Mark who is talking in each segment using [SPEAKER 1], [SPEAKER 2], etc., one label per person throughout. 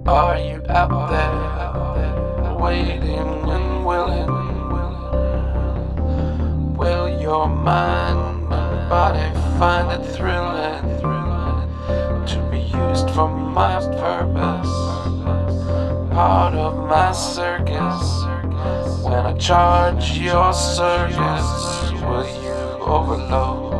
[SPEAKER 1] Are you out there, waiting and willing? Will your mind and body find it thrilling to be used for my purpose? Part of my circus. When I charge your circuits, will you overload?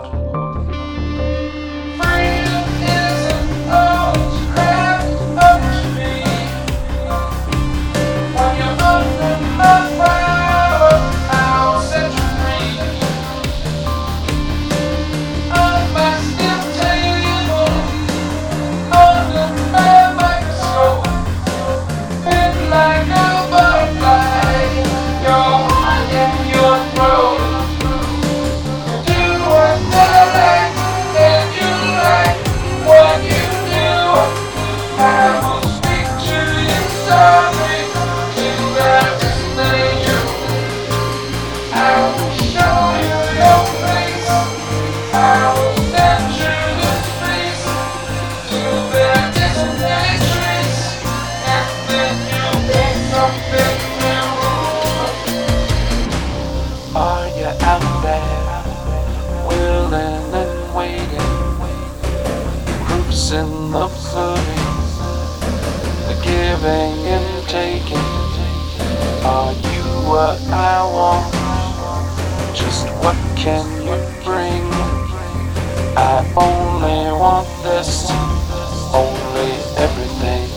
[SPEAKER 1] Are you out there, willing and waiting, cruising the footing, the giving and taking? Are you what I want? Just what can you bring? I only want this, only everything.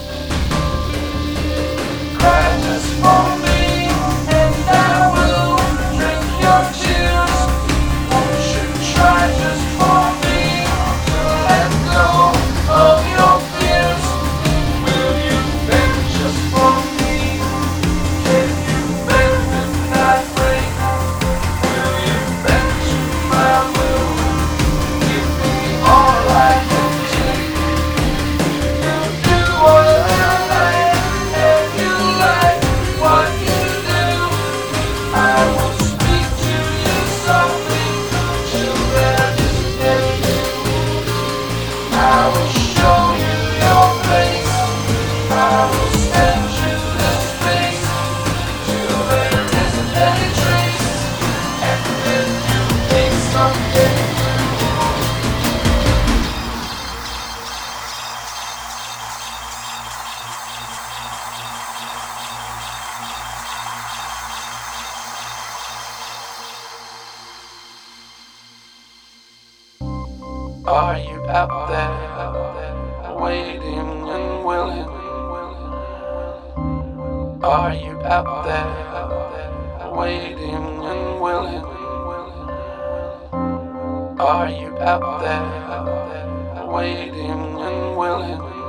[SPEAKER 1] Cry just for me. Are you out there, waiting and willing? Are you out there, waiting and willing? Are you out there, waiting and willing?